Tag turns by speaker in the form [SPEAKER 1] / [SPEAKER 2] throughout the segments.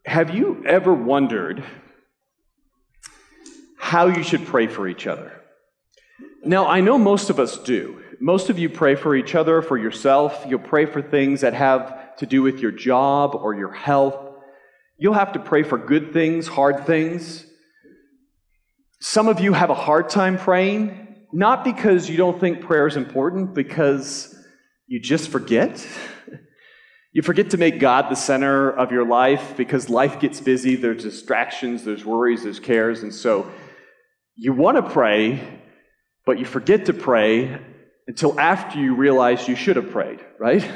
[SPEAKER 1] Have you ever wondered how you should pray for each other? Now, I know most of us do. Most of you pray for each other, for yourself. You'll pray for things that have to do with your job or your health. You'll have to pray for good things, hard things. Some of you have a hard time praying, not because you don't think prayer is important, because you just forget. You forget to make God the center of your life because life gets busy, there's distractions, there's worries, there's cares, and so you want to pray, but you forget to pray until after you realize you should have prayed, right?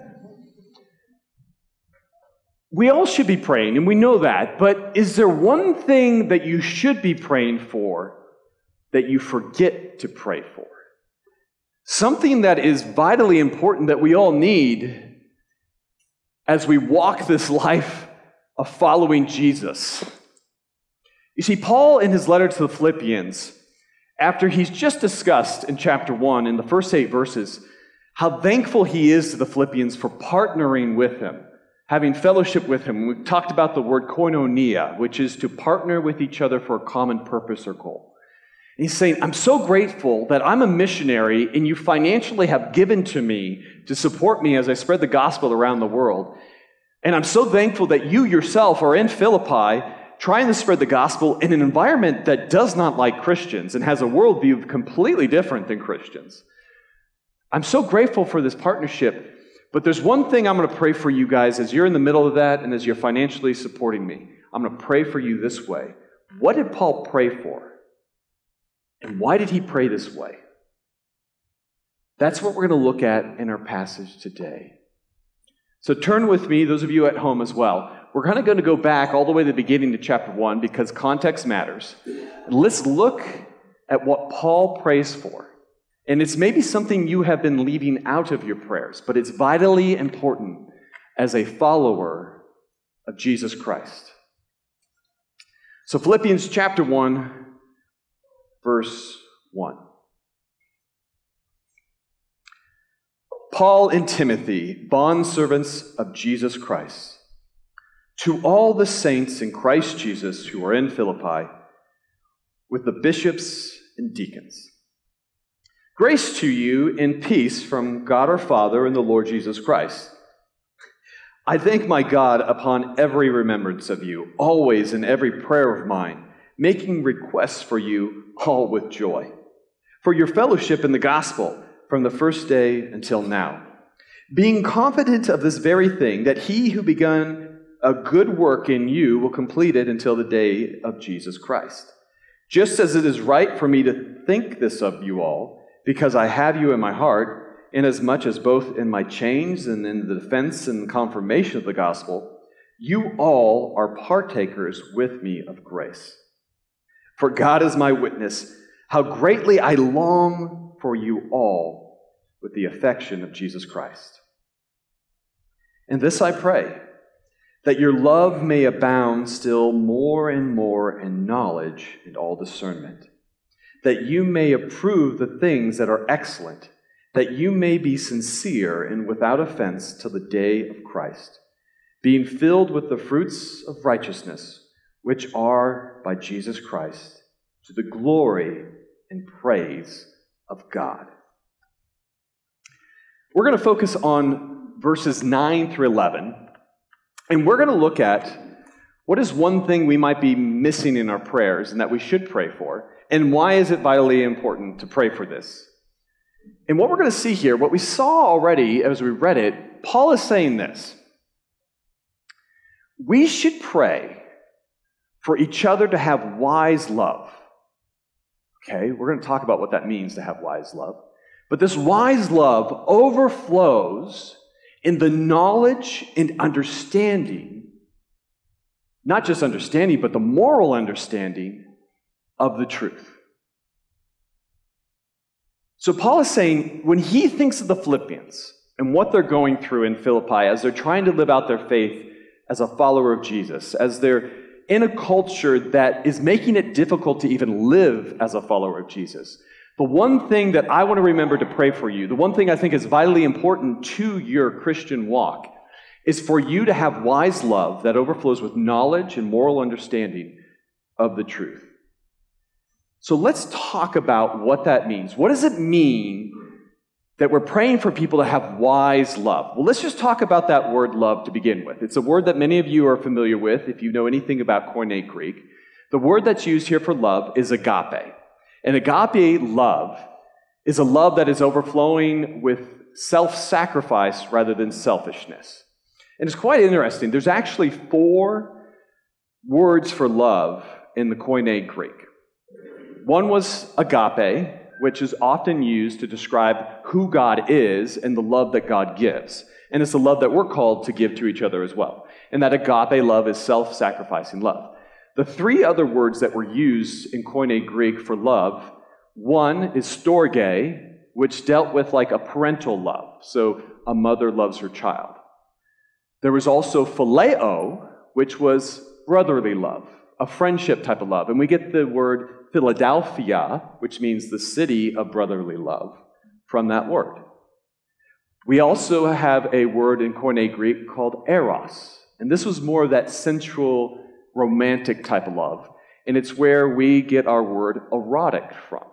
[SPEAKER 1] We all should be praying, and we know that, but is there one thing that you should be praying for that you forget to pray for? Something that is vitally important that we all need as we walk this life of following Jesus. You see, Paul, in his letter to the Philippians, after he's just discussed in chapter 1, in the first 8 verses, how thankful he is to the Philippians for partnering with him, having fellowship with him. We've talked about the word koinonia, which is to partner with each other for a common purpose or goal. And he's saying, I'm so grateful that I'm a missionary and you financially have given to me to support me as I spread the gospel around the world. And I'm so thankful that you yourself are in Philippi trying to spread the gospel in an environment that does not like Christians and has a worldview completely different than Christians. I'm so grateful for this partnership, but there's one thing I'm going to pray for you guys as you're in the middle of that and as you're financially supporting me. I'm going to pray for you this way. What did Paul pray for? And why did he pray this way? That's what we're going to look at in our passage today. So turn with me, those of you at home as well. We're kind of going to go back all the way to the beginning to chapter 1 because context matters. And let's look at what Paul prays for. And it's maybe something you have been leaving out of your prayers, but it's vitally important as a follower of Jesus Christ. So Philippians chapter 1, verse 1. Paul and Timothy, bondservants of Jesus Christ, to all the saints in Christ Jesus who are in Philippi, with the bishops and deacons. Grace to you and peace from God our Father and the Lord Jesus Christ. I thank my God upon every remembrance of you, always in every prayer of mine, making requests for you all with joy, for your fellowship in the gospel from the first day until now, being confident of this very thing, that he who begun a good work in you will complete it until the day of Jesus Christ. Just as it is right for me to think this of you all, because I have you in my heart, inasmuch as both in my chains and in the defense and confirmation of the gospel, you all are partakers with me of grace. For God is my witness, how greatly I long for you all with the affection of Jesus Christ. And this I pray, that your love may abound still more and more in knowledge and all discernment, that you may approve the things that are excellent, that you may be sincere and without offense till the day of Christ, being filled with the fruits of righteousness, which are by Jesus Christ, to the glory and praise of God. We're going to focus on verses 9 through 11, and we're going to look at what is one thing we might be missing in our prayers and that we should pray for, and why is it vitally important to pray for this. And what we're going to see here, what we saw already as we read it, Paul is saying this. We should pray for each other to have wise love. Okay, we're going to talk about what that means to have wise love. But this wise love overflows in the knowledge and understanding, not just understanding, but the moral understanding of the truth. So Paul is saying, when he thinks of the Philippians and what they're going through in Philippi as they're trying to live out their faith as a follower of Jesus, as they're in a culture that is making it difficult to even live as a follower of Jesus, the one thing that I want to remember to pray for you, the one thing I think is vitally important to your Christian walk, is for you to have wise love that overflows with knowledge and moral understanding of the truth. So let's talk about what that means. What does it mean that we're praying for people to have wise love? Well, let's just talk about that word love to begin with. It's a word that many of you are familiar with if you know anything about Koine Greek. The word that's used here for love is agape. And agape love is a love that is overflowing with self-sacrifice rather than selfishness. And it's quite interesting. There's actually 4 words for love in the Koine Greek. One was agape, which is often used to describe who God is and the love that God gives. And it's the love that we're called to give to each other as well. And that agape love is self-sacrificing love. The 3 other words that were used in Koine Greek for love, one is storge, which dealt with like a parental love. So a mother loves her child. There was also phileo, which was brotherly love, a friendship type of love. And we get the word Philadelphia, which means the city of brotherly love, from that word. We also have a word in Koine Greek called eros. And this was more of that sensual, romantic type of love. And it's where we get our word erotic from.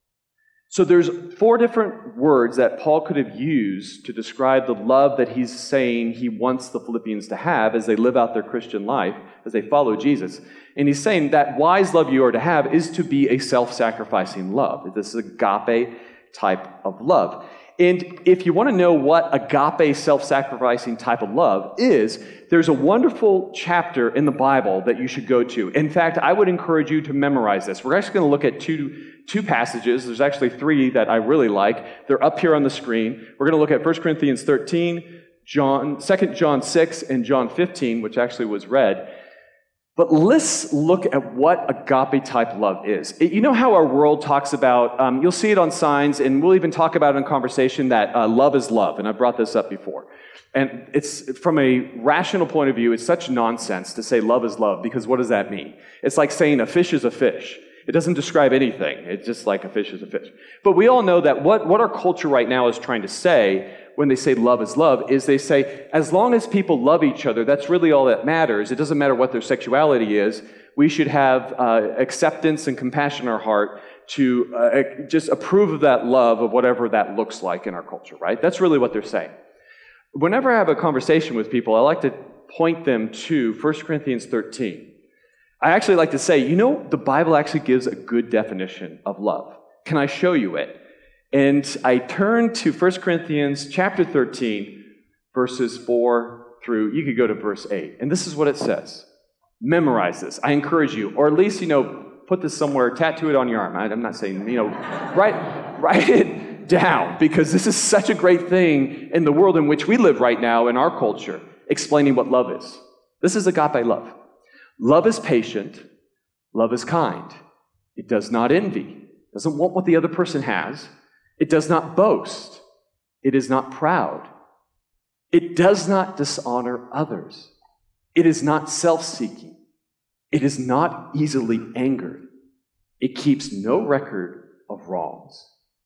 [SPEAKER 1] So there's 4 different words that Paul could have used to describe the love that he's saying he wants the Philippians to have as they live out their Christian life, as they follow Jesus. And he's saying that wise love you are to have is to be a self-sacrificing love. This is agape type of love. And if you want to know what agape self-sacrificing type of love is, there's a wonderful chapter in the Bible that you should go to. In fact, I would encourage you to memorize this. We're actually going to look at two passages. There's actually 3 that I really like. They're up here on the screen. We're going to look at 1 Corinthians 13, 2 John 6, and John 15, which actually was read. But let's look at what agape type love is. You know how our world talks about, you'll see it on signs, and we'll even talk about it in conversation, that love is love, and I brought this up before. And it's, from a rational point of view, it's such nonsense to say love is love, because what does that mean? It's like saying a fish is a fish. It doesn't describe anything. It's just like a fish is a fish. But we all know that what our culture right now is trying to say when they say love is love is they say, as long as people love each other, that's really all that matters. It doesn't matter what their sexuality is. We should have acceptance and compassion in our heart to just approve of that love of whatever that looks like in our culture, right? That's really what they're saying. Whenever I have a conversation with people, I like to point them to 1 Corinthians 13. I actually like to say, the Bible actually gives a good definition of love. Can I show you it? And I turn to 1 Corinthians chapter 13, verses 4 through, you could go to verse 8. And this is what it says. Memorize this. I encourage you, or at least, put this somewhere, tattoo it on your arm. I'm not saying, write it down, because this is such a great thing in the world in which we live right now in our culture, explaining what love is. This is agape love. Love is patient. Love is kind. It does not envy. Doesn't want what the other person has. It does not boast. It is not proud. It does not dishonor others. It is not self-seeking. It is not easily angered. It keeps no record of wrongs.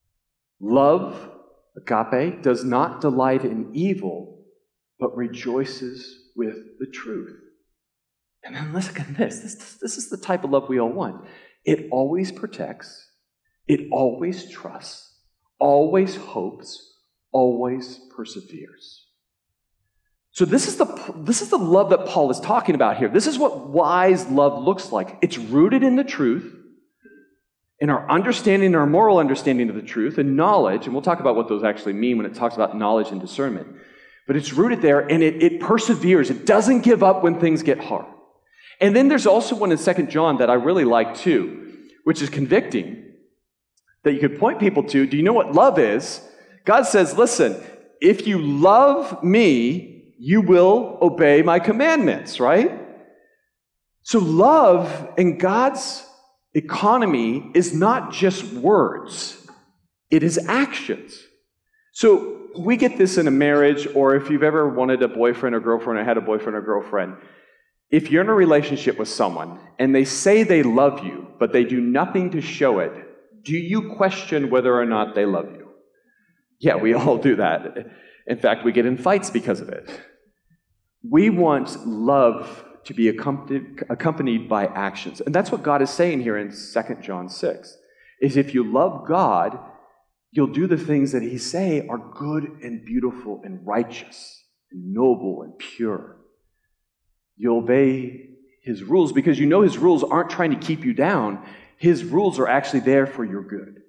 [SPEAKER 1] Love, agape, does not delight in evil, but rejoices with the truth. And then listen to this. This is the type of love we all want. It always protects. It always trusts, always hopes, always perseveres. So this is the love that Paul is talking about here. This is what wise love looks like. It's rooted in the truth, in our understanding, our moral understanding of the truth, and knowledge, and we'll talk about what those actually mean when it talks about knowledge and discernment. But it's rooted there, and it perseveres. It doesn't give up when things get hard. And then there's also one in 2 John that I really like too, which is convicting, that you could point people to. Do you know what love is? God says, listen, if you love me, you will obey my commandments, right? So love in God's economy is not just words. It is actions. So we get this in a marriage, or if you've ever wanted a boyfriend or girlfriend or had a boyfriend or girlfriend, if you're in a relationship with someone and they say they love you, but they do nothing to show it, do you question whether or not they love you? Yeah, we all do that. In fact, we get in fights because of it. we want love to be accompanied by actions. And that's what God is saying here in 2 John 6, is if you love God, you'll do the things that He's saying are good and beautiful and righteous and noble and pure. You'll obey His rules because you know His rules aren't trying to keep you down. His rules are actually there for your good.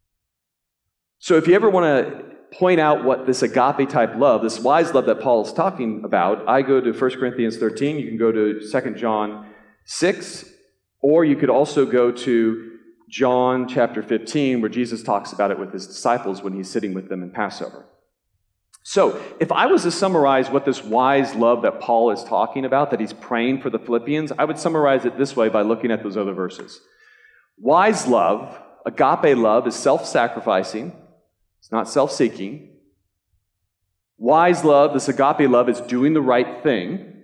[SPEAKER 1] So if you ever want to point out what this agape type love, this wise love that Paul is talking about, I go to 1 Corinthians 13, you can go to 2 John 6, or you could also go to John chapter 15, where Jesus talks about it with His disciples when He's sitting with them in Passover. So, if I was to summarize what this wise love that Paul is talking about, that he's praying for the Philippians, I would summarize it this way by looking at those other verses. Wise love, agape love, is self-sacrificing. It's not self-seeking. Wise love, this agape love, is doing the right thing.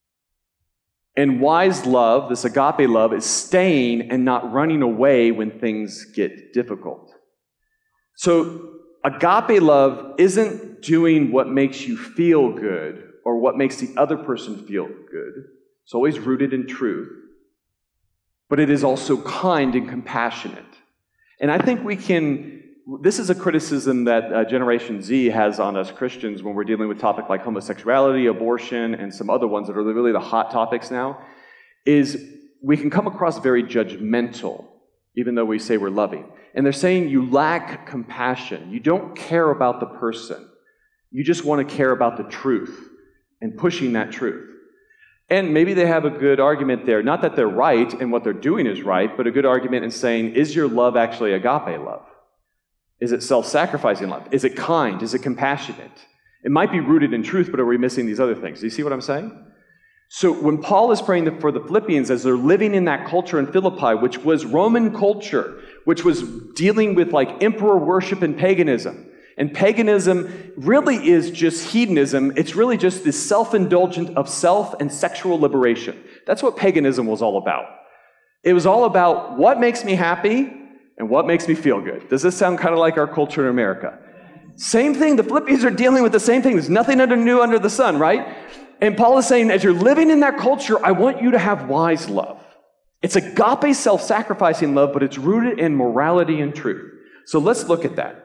[SPEAKER 1] And wise love, this agape love, is staying and not running away when things get difficult. So, agape love isn't doing what makes you feel good or what makes the other person feel good. It's always rooted in truth. But it is also kind and compassionate. And I think this is a criticism that Generation Z has on us Christians when we're dealing with topics like homosexuality, abortion, and some other ones that are really the hot topics now, is we can come across very judgmental, even though we say we're loving. And they're saying you lack compassion. You don't care about the person. You just want to care about the truth and pushing that truth. And maybe they have a good argument there. Not that they're right and what they're doing is right, but a good argument in saying, is your love actually agape love? Is it self-sacrificing love? Is it kind? Is it compassionate? It might be rooted in truth, but are we missing these other things? Do you see what I'm saying? So when Paul is praying for the Philippians, as they're living in that culture in Philippi, which was Roman culture, which was dealing with like emperor worship and paganism. And paganism really is just hedonism. It's really just this self-indulgent of self and sexual liberation. That's what paganism was all about. It was all about what makes me happy and what makes me feel good. Does this sound kind of like our culture in America? Same thing. The Philippians are dealing with the same thing. There's nothing new under the sun, right? And Paul is saying, as you're living in that culture, I want you to have wise love. It's agape self-sacrificing love, but it's rooted in morality and truth. So let's look at that.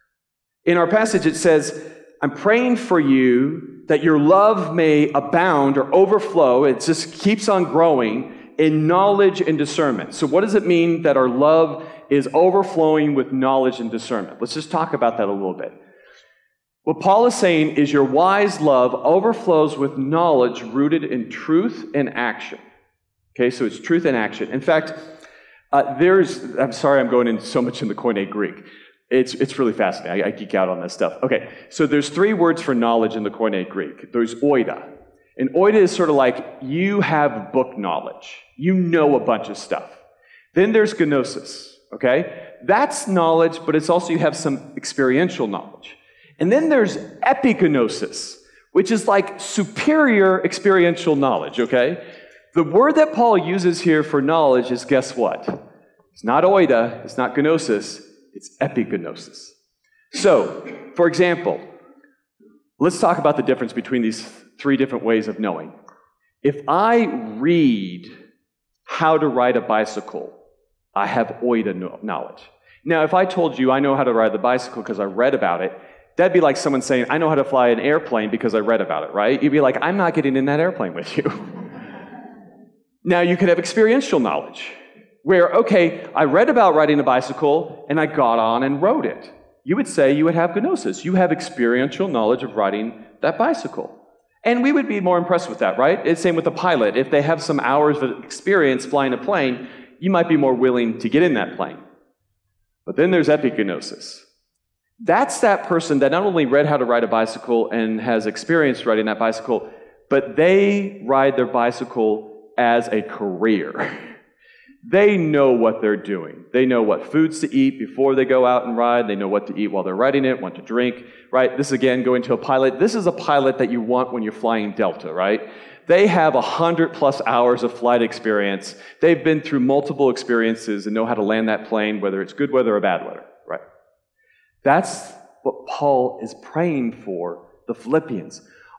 [SPEAKER 1] In our passage, it says, I'm praying for you that your love may abound or overflow. It just keeps on growing in knowledge and discernment. So what does it mean that our love is overflowing with knowledge and discernment? Let's just talk about that a little bit. What Paul is saying is your wise love overflows with knowledge rooted in truth and action. Okay, so it's truth and action. In fact, I'm sorry I'm going into so much in the Koine Greek. It's really fascinating. I geek out on this stuff. Okay, so there's 3 words for knowledge in the Koine Greek. There's oida. And oida is sort of like you have book knowledge. You know a bunch of stuff. Then there's gnosis, okay? That's knowledge, but it's also you have some experiential knowledge. And then there's epignosis, which is like superior experiential knowledge, okay? The word that Paul uses here for knowledge is, guess what? It's not oida, it's not gnosis, it's epignosis. So, for example, let's talk about the difference between these 3 different ways of knowing. If I read how to ride a bicycle, I have oida knowledge. Now, if I told you I know how to ride the bicycle because I read about it, that'd be like someone saying, I know how to fly an airplane because I read about it, right? You'd be like, I'm not getting in that airplane with you. Now, you could have experiential knowledge, where, okay, I read about riding a bicycle, and I got on and rode it. You would say you would have gnosis. You have experiential knowledge of riding that bicycle. And we would be more impressed with that, right? It's the same with a pilot. If they have some hours of experience flying a plane, you might be more willing to get in that plane. But then there's epignosis. That's that person that not only read how to ride a bicycle and has experience riding that bicycle, but they ride their bicycle as a career. They know what they're doing. They know what foods to eat before they go out and ride. They know what to eat while they're riding it, what to drink, right? This, again, going to a pilot. This is a pilot that you want when you're flying Delta, right? They have 100+ hours of flight experience. They've been through multiple experiences and know how to land that plane, whether it's good weather or bad weather, right? That's what Paul is praying for the Philippians.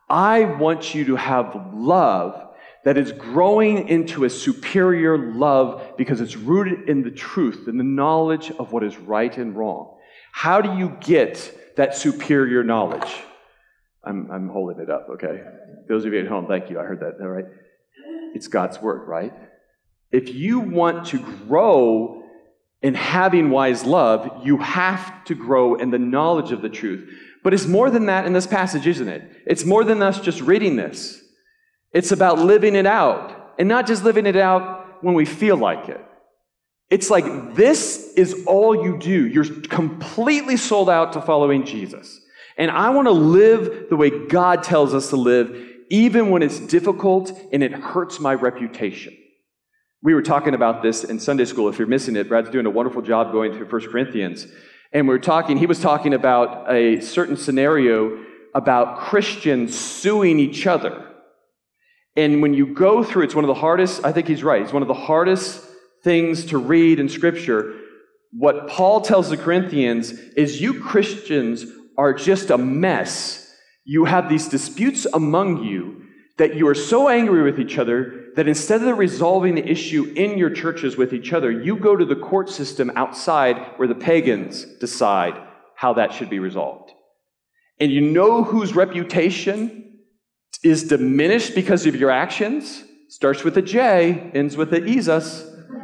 [SPEAKER 1] I want you to have love that is growing into a superior love because it's rooted in the truth and the knowledge of what is right and wrong. How do you get that superior knowledge? I'm holding it up, okay? Those of you at home, thank you. I heard that, all right? It's God's word, right? If you want to grow in having wise love, you have to grow in the knowledge of the truth. But it's more than that in this passage, isn't it? It's more than us just reading this. It's about living it out, and not just living it out when we feel like it. It's like this is all you do. You're completely sold out to following Jesus. And I want to live the way God tells us to live, even when it's difficult and it hurts my reputation. We were talking about this in Sunday school. If you're missing it, Brad's doing a wonderful job going through 1 Corinthians. And he was talking about a certain scenario about Christians suing each other. And when you go through, it's one of the hardest, I think he's right, it's one of the hardest things to read in Scripture. What Paul tells the Corinthians is you Christians are just a mess. You have these disputes among you that you are so angry with each other that instead of resolving the issue in your churches with each other, you go to the court system outside where the pagans decide how that should be resolved. And you know whose reputation is diminished because of your actions? Starts with a J, ends with a Jesus.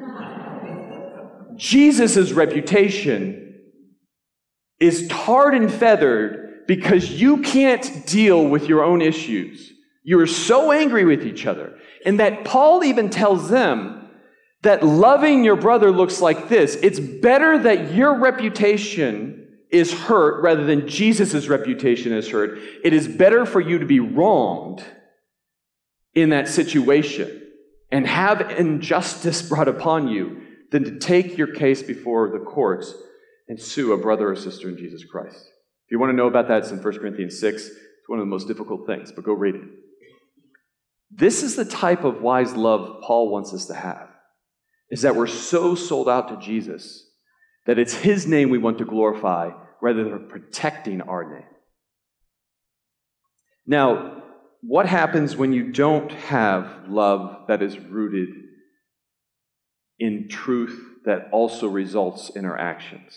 [SPEAKER 1] Jesus' reputation is tarred and feathered because you can't deal with your own issues. You are so angry with each other. And that Paul even tells them that loving your brother looks like this. It's better that your reputation is hurt rather than Jesus' reputation is hurt. It is better for you to be wronged in that situation and have injustice brought upon you than to take your case before the courts and sue a brother or sister in Jesus Christ. If you want to know about that, it's in 1 Corinthians 6. It's one of the most difficult things, but go read it. This is the type of wise love Paul wants us to have, is that we're so sold out to Jesus that it's His name we want to glorify rather than protecting our name. Now, what happens when you don't have love that is rooted in truth that also results in our actions?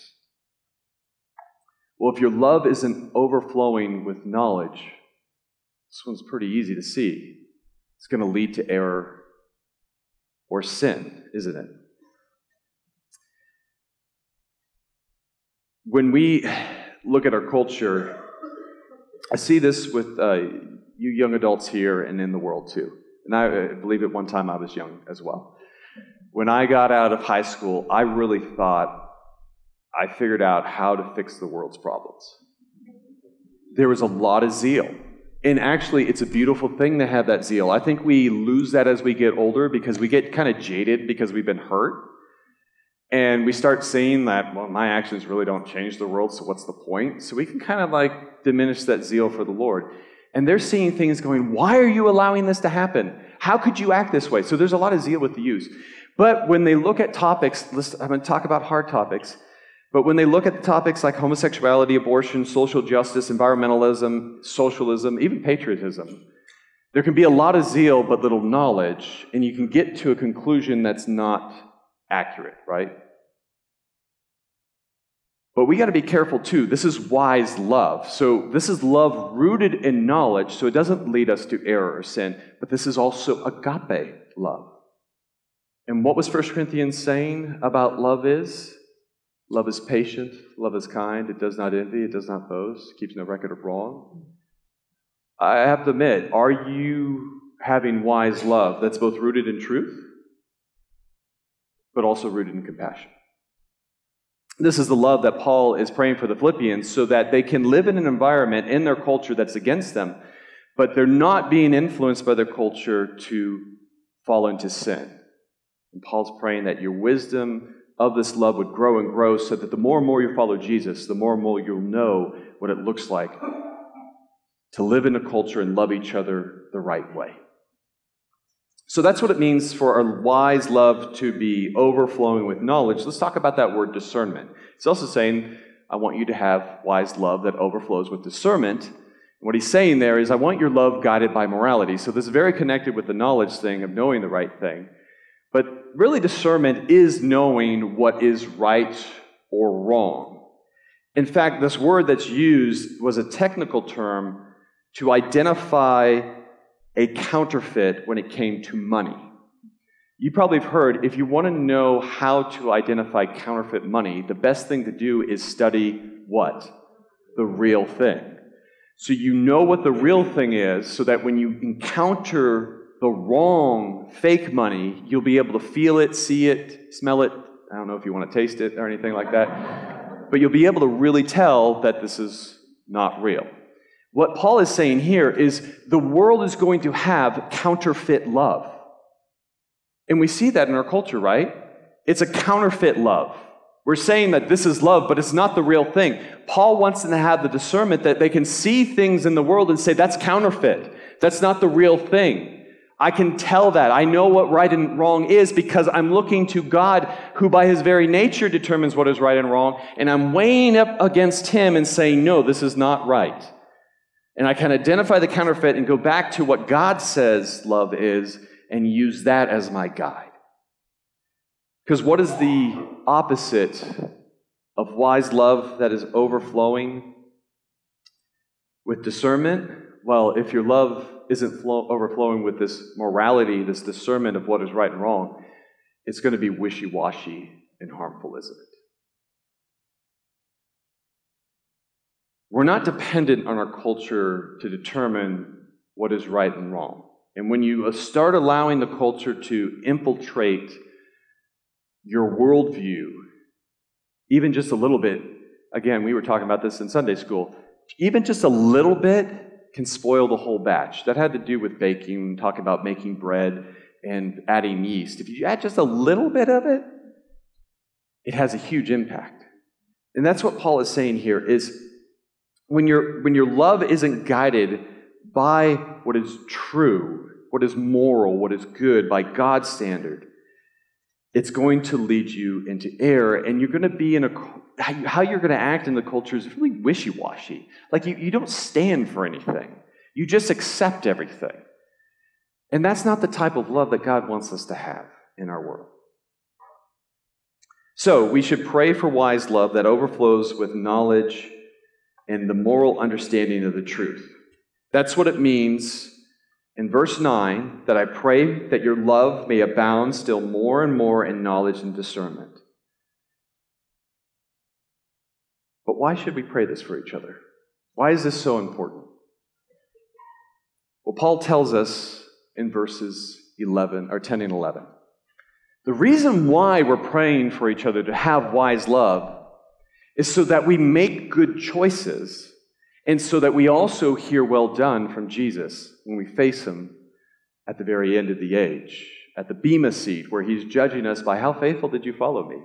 [SPEAKER 1] Well, if your love isn't overflowing with knowledge, this one's pretty easy to see. It's going to lead to error or sin, isn't it? When we look at our culture, I see this with you young adults here and in the world too. And I believe at one time I was young as well. When I got out of high school, I really thought I figured out how to fix the world's problems. There was a lot of zeal. And actually, it's a beautiful thing to have that zeal. I think we lose that as we get older because we get kind of jaded because we've been hurt. And we start saying that, well, my actions really don't change the world, so what's the point? So we can kind of like diminish that zeal for the Lord. And they're seeing things going, why are you allowing this to happen? How could you act this way? So there's a lot of zeal with the youth. But when they look at topics, I'm going to talk about hard topics, but when they look at topics like homosexuality, abortion, social justice, environmentalism, socialism, even patriotism, there can be a lot of zeal but little knowledge, and you can get to a conclusion that's not accurate, right? But we got to be careful too. This is wise love. So this is love rooted in knowledge, so it doesn't lead us to error or sin, but this is also agape love. And what was 1 Corinthians saying about love is? Love is patient, love is kind, it does not envy, it does not boast, keeps no record of wrong. I have to admit, are you having wise love that's both rooted in truth, but also rooted in compassion? This is the love that Paul is praying for the Philippians so that they can live in an environment in their culture that's against them, but they're not being influenced by their culture to fall into sin. And Paul's praying that your wisdom of this love would grow and grow so that the more and more you follow Jesus, the more and more you'll know what it looks like to live in a culture and love each other the right way. So that's what it means for our wise love to be overflowing with knowledge. Let's talk about that word discernment. It's also saying, I want you to have wise love that overflows with discernment, What he's saying there is, I want your love guided by morality. So this is very connected with the knowledge thing of knowing the right thing. But really, discernment is knowing what is right or wrong. In fact, this word that's used was a technical term to identify a counterfeit when it came to money. You probably have heard, if you want to know how to identify counterfeit money, the best thing to do is study what? The real thing. So you know what the real thing is, so that when you encounter the wrong fake money, you'll be able to feel it, see it, smell it. I don't know if you want to taste it or anything like that. But you'll be able to really tell that this is not real. What Paul is saying here is the world is going to have counterfeit love. And we see that in our culture, right? It's a counterfeit love. We're saying that this is love, but it's not the real thing. Paul wants them to have the discernment that they can see things in the world and say, that's counterfeit. That's not the real thing. I can tell that. I know what right and wrong is because I'm looking to God, who by his very nature determines what is right and wrong, and I'm weighing up against him and saying, no, this is not right. And I can identify the counterfeit and go back to what God says love is and use that as my guide. Because what is the opposite of wise love that is overflowing with discernment? Well, if your love isn't overflowing with this morality, this discernment of what is right and wrong, it's going to be wishy-washy and harmful, isn't it? We're not dependent on our culture to determine what is right and wrong. And when you start allowing the culture to infiltrate your worldview, even just a little bit, again, we were talking about this in Sunday school, even just a little bit can spoil the whole batch. That had to do with baking, talking about making bread and adding yeast. If you add just a little bit of it, it has a huge impact. And that's what Paul is saying here, is when your love isn't guided by what is true, what is moral, what is good, by God's standard, it's going to lead you into error, and you're going to be how you're going to act in the culture is really wishy-washy. Like you don't stand for anything. You just accept everything. And that's not the type of love that God wants us to have in our world. So we should pray for wise love that overflows with knowledge and the moral understanding of the truth. That's what it means in verse 9, that I pray that your love may abound still more and more in knowledge and discernment. But why should we pray this for each other? Why is this so important? Well, Paul tells us in verses 10 and 11. The reason why we're praying for each other to have wise love is so that we make good choices, and so that we also hear well done from Jesus when we face him at the very end of the age, at the Bema seat, where he's judging us by how faithful did you follow me.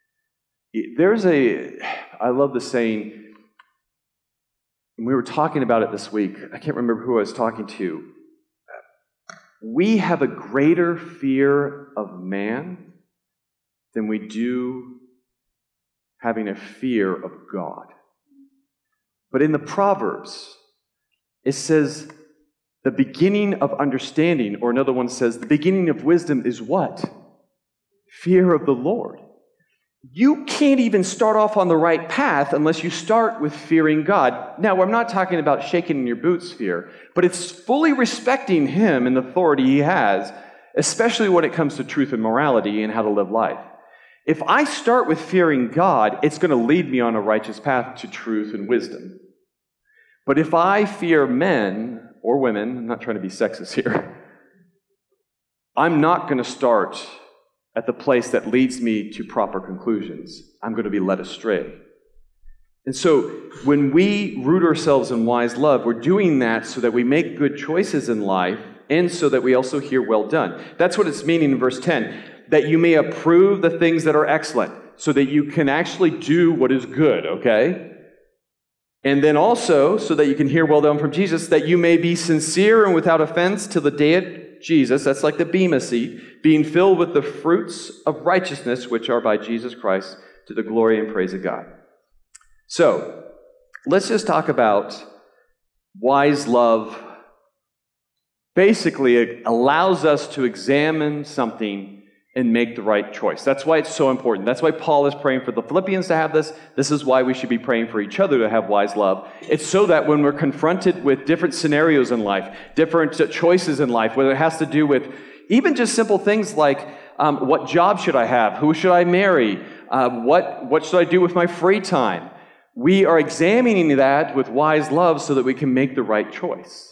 [SPEAKER 1] I love the saying, and we were talking about it this week. I can't remember who I was talking to. We have a greater fear of man than we do having a fear of God. But in the Proverbs, it says the beginning of understanding, or another one says the beginning of wisdom is what? Fear of the Lord. You can't even start off on the right path unless you start with fearing God. Now, I'm not talking about shaking in your boots fear, but it's fully respecting him and the authority he has, especially when it comes to truth and morality and how to live life. If I start with fearing God, it's going to lead me on a righteous path to truth and wisdom. But if I fear men or women, I'm not trying to be sexist here, I'm not going to start at the place that leads me to proper conclusions. I'm going to be led astray. And so when we root ourselves in wise love, we're doing that so that we make good choices in life and so that we also hear well done. That's what it's meaning in verse 10, that you may approve the things that are excellent, so that you can actually do what is good, okay? And then also, so that you can hear well done from Jesus, that you may be sincere and without offense till the day of Jesus, that's like the Bema seat, being filled with the fruits of righteousness, which are by Jesus Christ, to the glory and praise of God. So, let's just talk about Wise love basically it allows us to examine something and make the right choice. That's why it's so important. That's why Paul is praying for the Philippians to have this. This is why we should be praying for each other to have wise love. It's so that when we're confronted with different scenarios in life, different choices in life, whether it has to do with even just simple things like what job should I have? Who should I marry? What should I do with my free time? We are examining that with wise love so that we can make the right choice.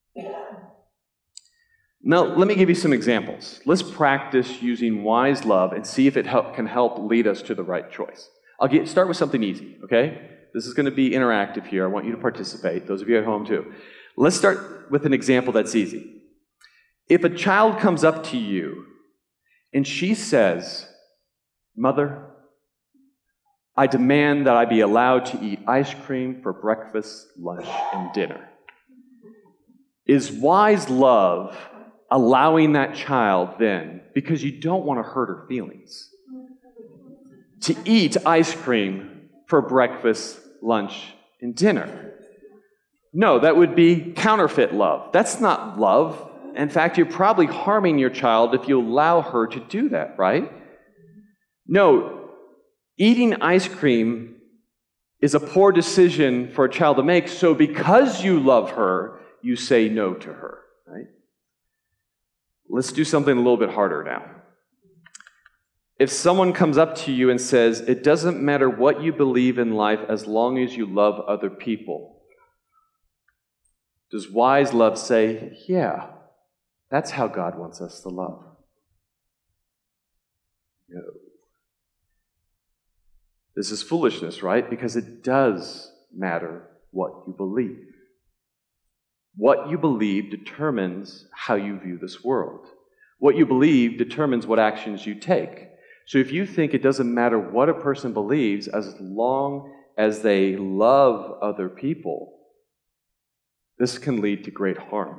[SPEAKER 1] Now, let me give you some examples. Let's practice using wise love and see if it can help lead us to the right choice. I'll start with something easy, okay? This is going to be interactive here. I want you to participate, those of you at home too. Let's start with an example that's easy. If a child comes up to you and she says, "Mother, I demand that I be allowed to eat ice cream for breakfast, lunch, and dinner." Is wise love allowing that child then, because you don't want to hurt her feelings, to eat ice cream for breakfast, lunch, and dinner? No, that would be counterfeit love. That's not love. In fact, you're probably harming your child if you allow her to do that, right? No, eating ice cream is a poor decision for a child to make, so because you love her, you say no to her, right? Let's do something a little bit harder now. If someone comes up to you and says, "It doesn't matter what you believe in life as long as you love other people," does wise love say, "Yeah, that's how God wants us to love"? No. This is foolishness, right? Because it does matter what you believe. What you believe determines how you view this world. What you believe determines what actions you take. So if you think it doesn't matter what a person believes as long as they love other people, this can lead to great harm.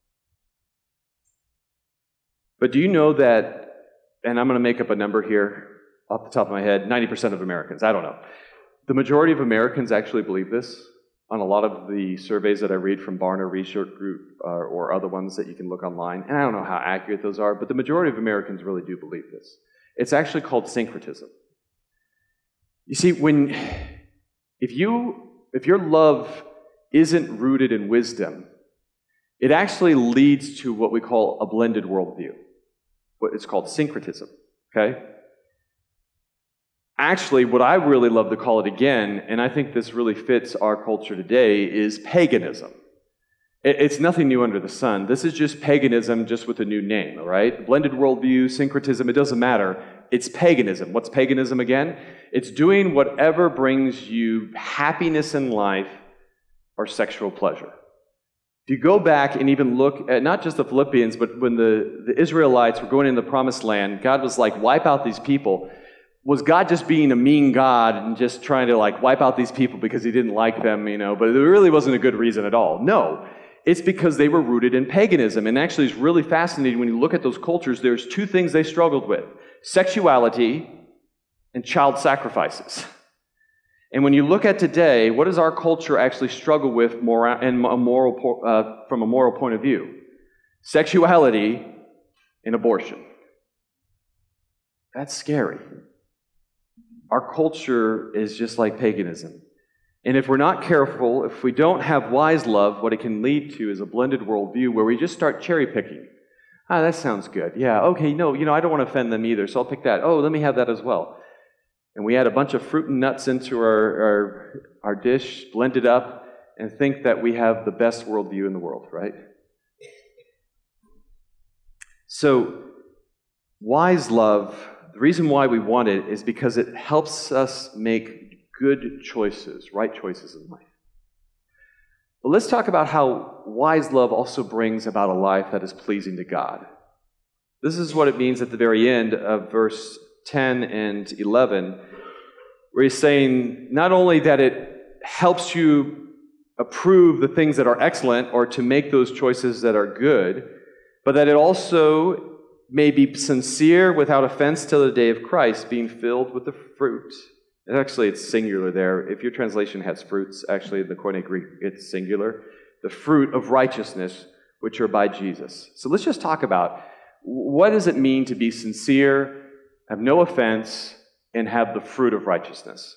[SPEAKER 1] But do you know that, and I'm going to make up a number here off the top of my head, 90% of Americans, I don't know. The majority of Americans actually believe this. On a lot of the surveys that I read from Barna Research Group or other ones that you can look online, and I don't know how accurate those are, but the majority of Americans really do believe this. It's actually called syncretism. You see, if your love isn't rooted in wisdom, it actually leads to what we call a blended worldview. It's called syncretism, okay? Actually, what I really love to call it again, and I think this really fits our culture today, is paganism. It's nothing new under the sun. This is just paganism, just with a new name, all right? Blended worldview, syncretism, it doesn't matter. It's paganism. What's paganism again? It's doing whatever brings you happiness in life or sexual pleasure. If you go back and even look at not just the Philippians, but when the Israelites were going into the promised land, God was like, wipe out these people. Was God just being a mean God and just trying to wipe out these people because he didn't like them, but there really wasn't a good reason at all. No, it's because they were rooted in paganism. And actually it's really fascinating when you look at those cultures, there's two things they struggled with: sexuality and child sacrifices. And when you look at today, what does our culture actually struggle with from a moral point of view? Sexuality and abortion. That's scary. Our culture is just like paganism. And if we're not careful, if we don't have wise love, what it can lead to is a blended worldview where we just start cherry picking. Ah, that sounds good. Yeah, okay, no, I don't want to offend them either, so I'll pick that. Oh, let me have that as well. And we add a bunch of fruit and nuts into our dish, blend it up, and think that we have the best worldview in the world, right? So, wise love, the reason why we want it is because it helps us make good choices, right choices in life. But let's talk about how wise love also brings about a life that is pleasing to God. This is what it means at the very end of verse 10 and 11, where he's saying not only that it helps you approve the things that are excellent or to make those choices that are good, but that it also may be sincere without offense till the day of Christ, being filled with the fruit. And actually, it's singular there. If your translation has fruits, actually, in the Koine Greek, it's singular. the fruit of righteousness, which are by Jesus. So let's just talk about what does it mean to be sincere, have no offense, and have the fruit of righteousness.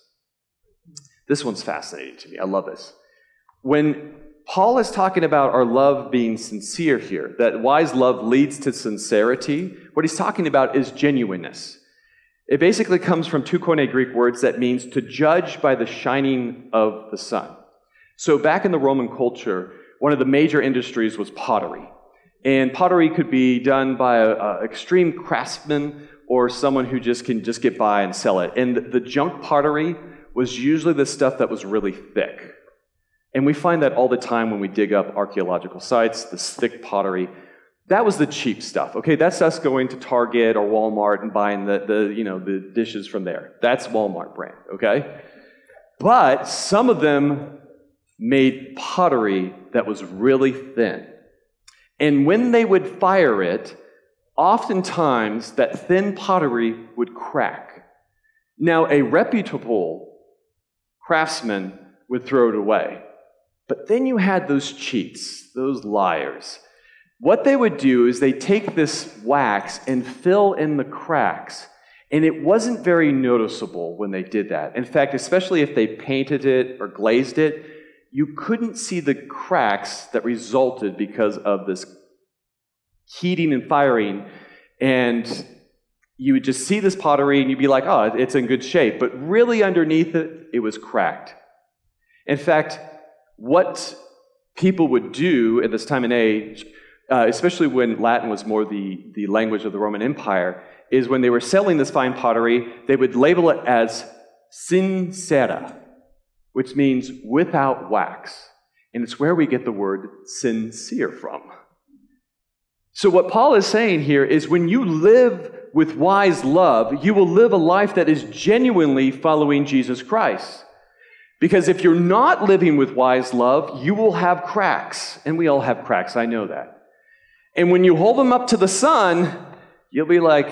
[SPEAKER 1] This one's fascinating to me. I love this. When Paul is talking about our love being sincere here, that wise love leads to sincerity, what he's talking about is genuineness. It basically comes from two Koine Greek words that means to judge by the shining of the sun. So back in the Roman culture, one of the major industries was pottery. And pottery could be done by an extreme craftsman or someone who can get by and sell it. And the junk pottery was usually the stuff that was really thick. And we find that all the time when we dig up archaeological sites, this thick pottery. That was the cheap stuff. Okay, that's us going to Target or Walmart and buying the dishes from there. That's Walmart brand, okay? But some of them made pottery that was really thin. And when they would fire it, oftentimes that thin pottery would crack. Now, a reputable craftsman would throw it away. But then you had those cheats, those liars. What they would do is they'd take this wax and fill in the cracks, and it wasn't very noticeable when they did that. In fact, especially if they painted it or glazed it, you couldn't see the cracks that resulted because of this heating and firing, and you would just see this pottery and you'd be like, oh, it's in good shape. But really underneath it, it was cracked. In fact, what people would do at this time and age, especially when Latin was more the language of the Roman Empire, is when they were selling this fine pottery, they would label it as sincera, which means without wax. And it's where we get the word sincere from. So what Paul is saying here is when you live with wise love, you will live a life that is genuinely following Jesus Christ. Because if you're not living with wise love, you will have cracks. And we all have cracks, I know that. And when you hold them up to the sun, you'll be like,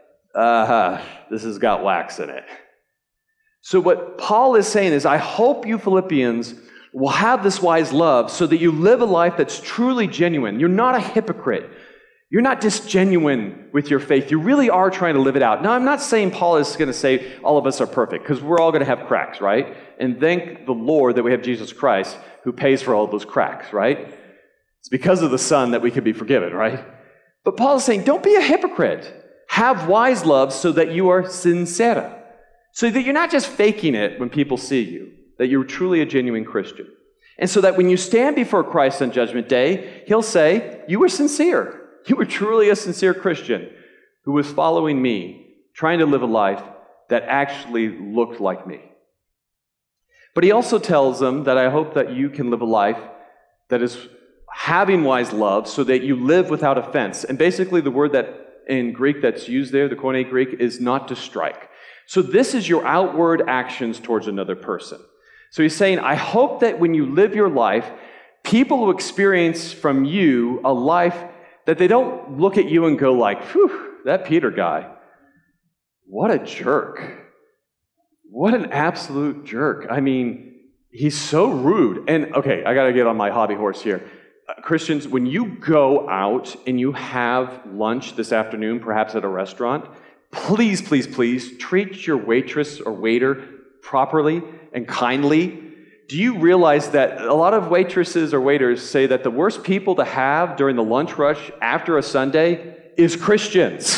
[SPEAKER 1] this has got wax in it. So what Paul is saying is, I hope you Philippians will have this wise love so that you live a life that's truly genuine. You're not a hypocrite. You're not disgenuine with your faith. You really are trying to live it out. Now, I'm not saying Paul is going to say all of us are perfect, because we're all going to have cracks, right? And thank the Lord that we have Jesus Christ who pays for all those cracks, right? It's because of the Son that we can be forgiven, right? But Paul is saying, don't be a hypocrite. Have wise love so that you are sincera. So that you're not just faking it when people see you, that you're truly a genuine Christian. And so that when you stand before Christ on Judgment Day, he'll say, you were sincere. You were truly a sincere Christian who was following me, trying to live a life that actually looked like me. But he also tells them that I hope that you can live a life that is having wise love so that you live without offense. And basically the word that in Greek that's used there, the Koine Greek, is not to strike. So this is your outward actions towards another person. So he's saying, I hope that when you live your life, people will experience from you a life that they don't look at you and go like, whew, that Peter guy, what a jerk. What an absolute jerk. I mean, he's so rude. And okay, I got to get on my hobby horse here. Christians, when you go out and you have lunch this afternoon, perhaps at a restaurant, please, please, please treat your waitress or waiter properly and kindly. Do you realize that a lot of waitresses or waiters say that the worst people to have during the lunch rush after a Sunday is Christians?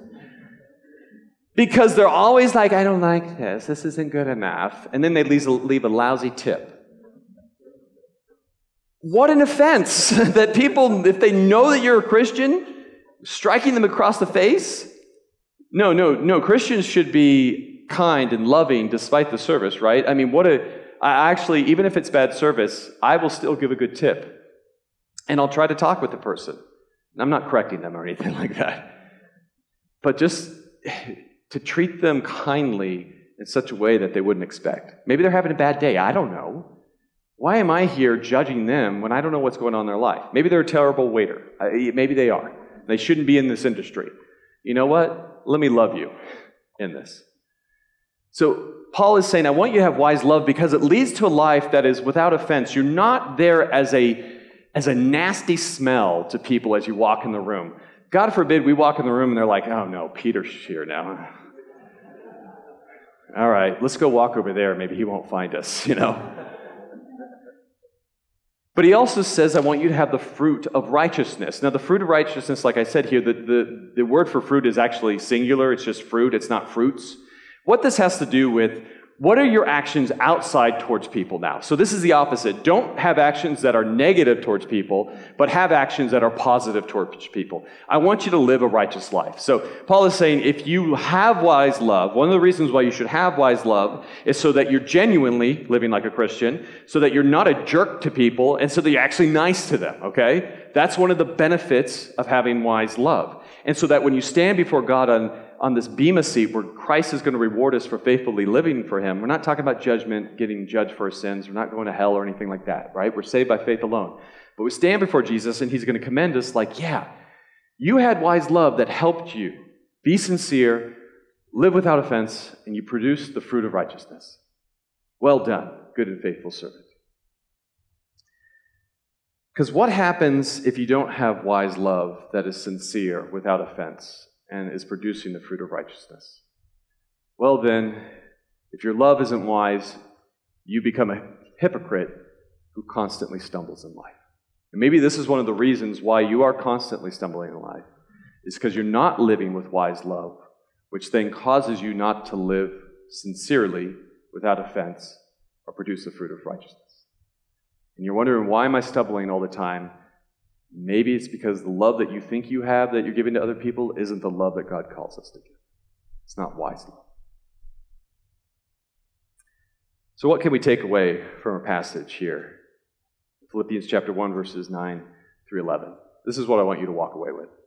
[SPEAKER 1] Because they're always like, I don't like this. This isn't good enough. And then they leave a lousy tip. What an offense that people, if they know that you're a Christian, striking them across the face? No. Christians should be kind and loving despite the service, right? I mean, actually, even if it's bad service, I will still give a good tip. And I'll try to talk with the person. I'm not correcting them or anything like that. But just to treat them kindly in such a way that they wouldn't expect. Maybe they're having a bad day. I don't know. Why am I here judging them when I don't know what's going on in their life? Maybe they're a terrible waiter. Maybe they are. They shouldn't be in this industry. You know what? Let me love you in this. So Paul is saying, I want you to have wise love because it leads to a life that is without offense. You're not there as a as a nasty smell to people as you walk in the room. God forbid we walk in the room and they're like, oh no, Peter's here now. All right, let's go walk over there. Maybe he won't find us, But he also says, I want you to have the fruit of righteousness. Now, the fruit of righteousness, like I said here, the word for fruit is actually singular. It's just fruit. It's not fruits. What this has to do with, what are your actions outside towards people now? So this is the opposite. Don't have actions that are negative towards people, but have actions that are positive towards people. I want you to live a righteous life. So Paul is saying, if you have wise love, one of the reasons why you should have wise love is so that you're genuinely living like a Christian, so that you're not a jerk to people, and so that you're actually nice to them, okay? That's one of the benefits of having wise love. And so that when you stand before God on this bema seat where Christ is going to reward us for faithfully living for him. We're not talking about judgment, getting judged for our sins. We're not going to hell or anything like that, right? We're saved by faith alone. But we stand before Jesus and he's going to commend us like, yeah, you had wise love that helped you. Be sincere, live without offense, and you produce the fruit of righteousness. Well done, good and faithful servant. Because what happens if you don't have wise love that is sincere without offense and is producing the fruit of righteousness? Well then, if your love isn't wise, you become a hypocrite who constantly stumbles in life. And maybe this is one of the reasons why you are constantly stumbling in life, is because you're not living with wise love, which then causes you not to live sincerely without offense or produce the fruit of righteousness. And you're wondering, why am I stumbling all the time? Maybe it's because the love that you think you have, that you're giving to other people, isn't the love that God calls us to give. It's not wise love. So what can we take away from our passage here? Philippians chapter 1, verses 9 through 11. This is what I want you to walk away with.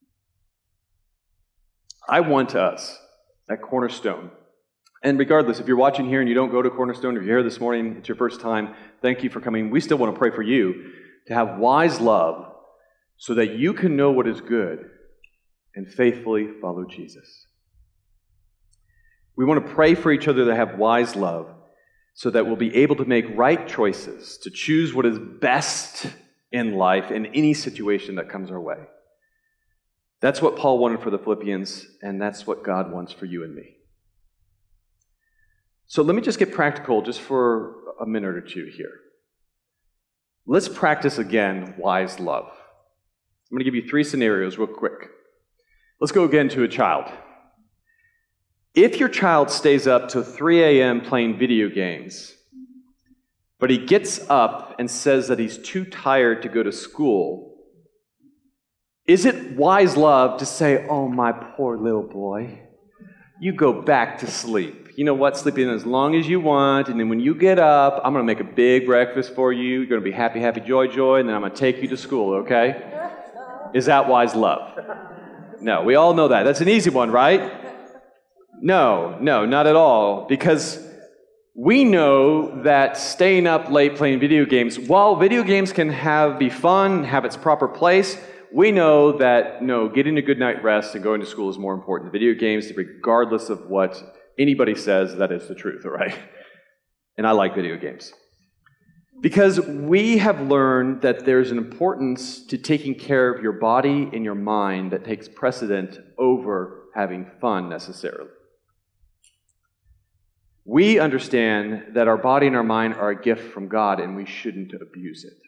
[SPEAKER 1] I want us at Cornerstone, and regardless, if you're watching here and you don't go to Cornerstone, if you're here this morning, it's your first time, thank you for coming. We still want to pray for you to have wise love so that you can know what is good and faithfully follow Jesus. We want to pray for each other to have wise love so that we'll be able to make right choices, to choose what is best in life in any situation that comes our way. That's what Paul wanted for the Philippians, and that's what God wants for you and me. So let me just get practical just for a minute or two here. Let's practice again wise love. I'm going to give you 3 scenarios real quick. Let's go again to a child. If your child stays up till 3 a.m. playing video games, but he gets up and says that he's too tired to go to school, is it wise love to say, oh, my poor little boy, you go back to sleep? You know what? Sleep in as long as you want, and then when you get up, I'm going to make a big breakfast for you. You're going to be happy, happy, joy, joy, and then I'm going to take you to school, okay? Is that wise love? No, we all know that. That's an easy one, right? No, not at all, because we know that staying up late playing video games, while video games can be fun, have its proper place, we know that, no, getting a good night rest and going to school is more important than video games, regardless of what anybody says. That is the truth, all right? And I like video games. Because we have learned that there's an importance to taking care of your body and your mind that takes precedent over having fun necessarily. We understand that our body and our mind are a gift from God and we shouldn't abuse it.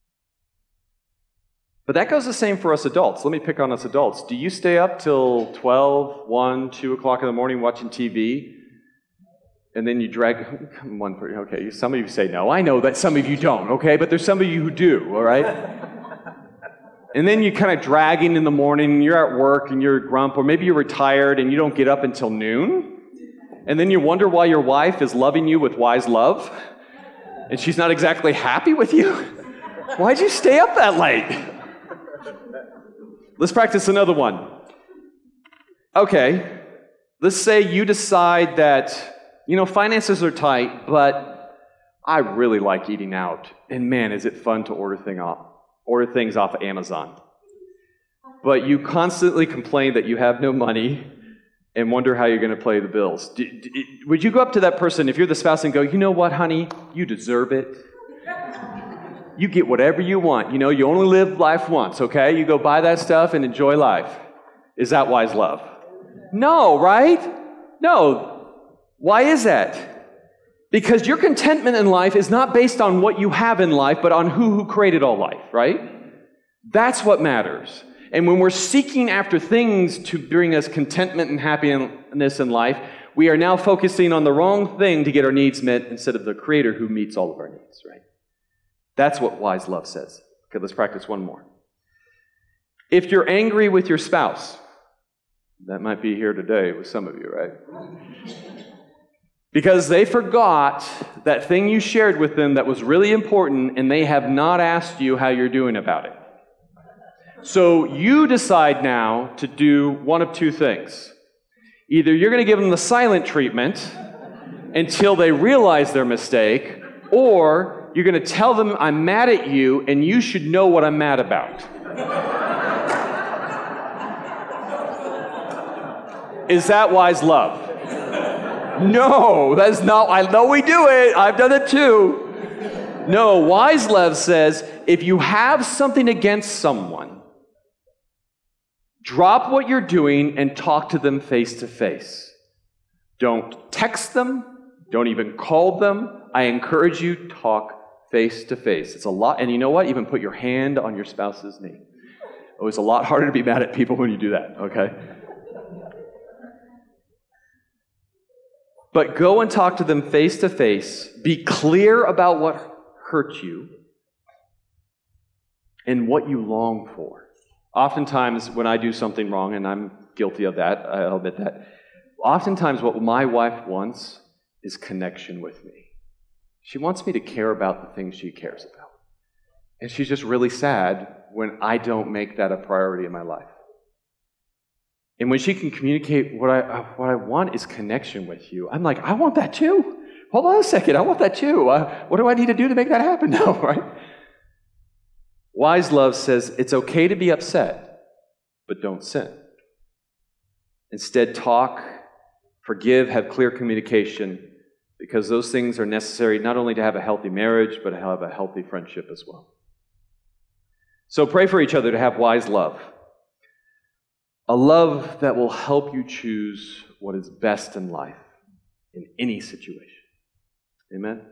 [SPEAKER 1] But that goes the same for us adults. Let me pick on us adults. Do you stay up till 12, 1, 2 o'clock in the morning watching TV? And then you drag... Okay, some of you say no. I know that some of you don't, okay? But there's some of you who do, all right? And then you kind of dragging in the morning, and you're at work, and you're a grump, or maybe you're retired, and you don't get up until noon. And then you wonder why your wife is loving you with wise love, and she's not exactly happy with you. Why'd you stay up that late? Let's practice another one. Okay, let's say you decide that, finances are tight, but I really like eating out. And man, is it fun to order things off of Amazon. But you constantly complain that you have no money and wonder how you're going to pay the bills. Would you go up to that person, if you're the spouse, and go, you know what, honey? You deserve it. you get whatever you want. You only live life once, okay? You go buy that stuff and enjoy life. Is that wise love? No, right? No. Why is that? Because your contentment in life is not based on what you have in life, but on who created all life, right? That's what matters. And when we're seeking after things to bring us contentment and happiness in life, we are now focusing on the wrong thing to get our needs met instead of the Creator who meets all of our needs, right? That's what wise love says. Okay, let's practice one more. If you're angry with your spouse, that might be here today with some of you, right? Because they forgot that thing you shared with them that was really important, and they have not asked you how you're doing about it. So you decide now to do one of two things. Either you're going to give them the silent treatment until they realize their mistake, or you're going to tell them, I'm mad at you, and you should know what I'm mad about. Is that wise love? No, that's not. I know we do it. I've done it too. No, wise love says, if you have something against someone, drop what you're doing and talk to them face to face. Don't text them. Don't even call them. I encourage you, talk face to face. It's a lot. And you know what? Even put your hand on your spouse's knee. Oh, it's a lot harder to be mad at people when you do that, okay? But go and talk to them face to face. Be clear about what hurt you and what you long for. Oftentimes, when I do something wrong, and I'm guilty of that, I'll admit that, oftentimes what my wife wants is connection with me. She wants me to care about the things she cares about. And she's just really sad when I don't make that a priority in my life. And when she can communicate what I want is connection with you, I'm like, I want that too. Hold on a second, I want that too. What do I need to do to make that happen now, right? Wise love says it's okay to be upset, but don't sin. Instead, talk, forgive, have clear communication, because those things are necessary not only to have a healthy marriage, but to have a healthy friendship as well. So pray for each other to have wise love. A love that will help you choose what is best in life, in any situation. Amen?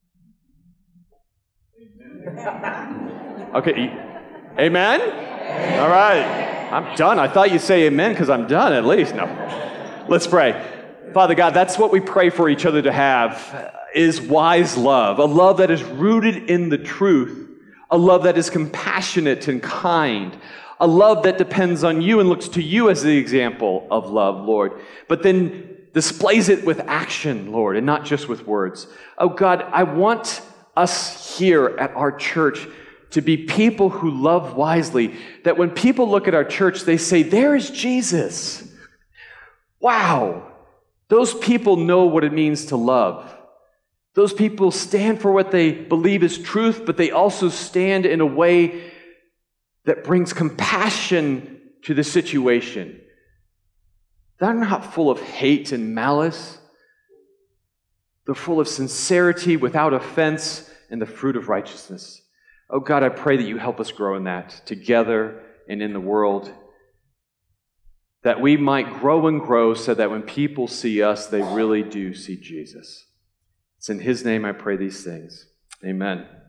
[SPEAKER 1] Okay, amen? All right, I'm done. I thought you'd say amen because I'm done at least. No. Let's pray. Father God, that's what we pray for each other to have, is wise love. A love that is rooted in the truth. A love that is compassionate and kind. A love that depends on you and looks to you as the example of love, Lord. But then displays it with action, Lord, and not just with words. Oh God, I want us here at our church to be people who love wisely. That when people look at our church, they say, there is Jesus. Wow. Those people know what it means to love. Those people stand for what they believe is truth, but they also stand in a way that brings compassion to the situation. They're not full of hate and malice. They're full of sincerity without offense and the fruit of righteousness. Oh God, I pray that you help us grow in that together and in the world, that we might grow and grow so that when people see us, they really do see Jesus. It's in His name I pray these things. Amen.